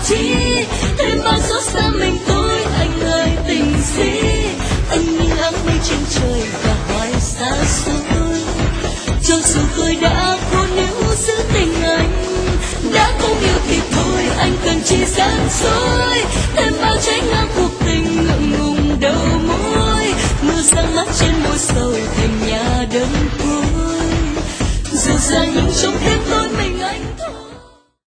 chi, thêm bao xót xa mình tôi anh ơi tình gì. Anh nhìn áng mây trên trời và hoài xa xôi, cho dù tôi đã cố níu giữ tình anh, đã không yêu thì thôi anh cần chi gian dối, thêm bao trái ngang cuộc tình ngượng ngùng đầu môi, mưa giăng mắt trên môi sầu thành nhà đơn côi, dù ra những trong tiếng tôi mình anh thôi.